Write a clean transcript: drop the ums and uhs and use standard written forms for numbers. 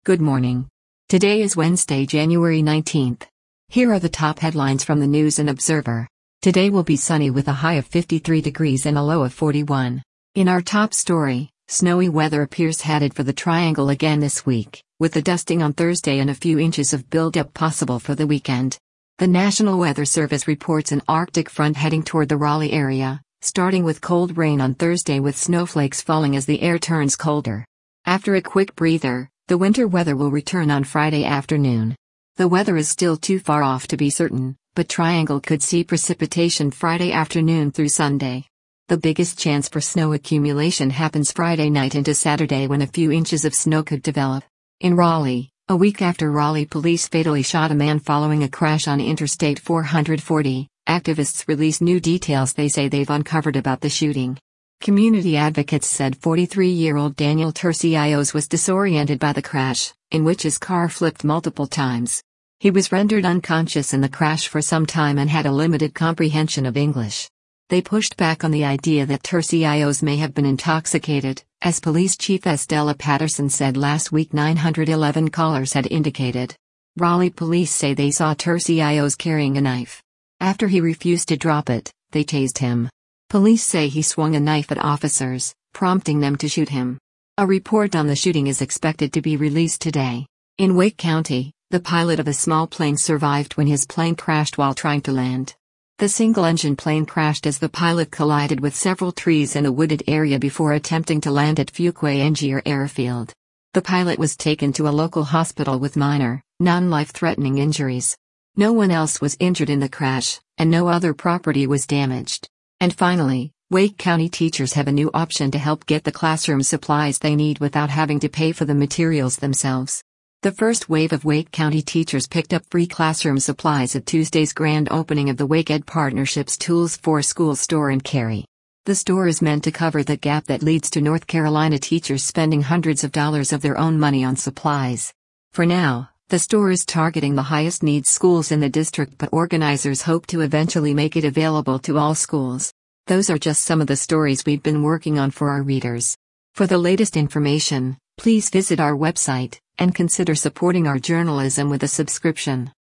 Good morning. Today is Wednesday, January 19th. Here are the top headlines from the News and Observer. Today will be sunny with a high of 53 degrees and a low of 41. In our top story, snowy weather appears headed for the Triangle again this week, with the dusting on Thursday and a few inches of buildup possible for the weekend. The National Weather Service reports an Arctic front heading toward the Raleigh area, starting with cold rain on Thursday with snowflakes falling as the air turns colder. After a quick breather, the winter weather will return on Friday afternoon. The weather is still too far off to be certain, but Triangle could see precipitation Friday afternoon through Sunday. The biggest chance for snow accumulation happens Friday night into Saturday when a few inches of snow could develop. In Raleigh, a week after Raleigh police fatally shot a man following a crash on Interstate 440, activists release new details they say they've uncovered about the shooting. Community advocates said 43-year-old Daniel Turcios was disoriented by the crash, in which his car flipped multiple times. He was rendered unconscious in the crash for some time and had a limited comprehension of English. They pushed back on the idea that Turcios may have been intoxicated, as Police Chief Estella Patterson said last week 911 callers had indicated. Raleigh police say they saw Turcios carrying a knife. After he refused to drop it, they tased him. Police say he swung a knife at officers, prompting them to shoot him. A report on the shooting is expected to be released today. In Wake County, the pilot of a small plane survived when his plane crashed while trying to land. The single-engine plane crashed as the pilot collided with several trees in a wooded area before attempting to land at Fuquay-Engineer Airfield. The pilot was taken to a local hospital with minor, non-life-threatening injuries. No one else was injured in the crash, and no other property was damaged. And finally, Wake County teachers have a new option to help get the classroom supplies they need without having to pay for the materials themselves. The first wave of Wake County teachers picked up free classroom supplies at Tuesday's grand opening of the Wake Ed Partnership's Tools for Schools store in Cary. The store is meant to cover the gap that leads to North Carolina teachers spending hundreds of dollars of their own money on supplies. For now, the store is targeting the highest needs schools in the district, but organizers hope to eventually make it available to all schools. Those are just some of the stories we've been working on for our readers. For the latest information, please visit our website, and consider supporting our journalism with a subscription.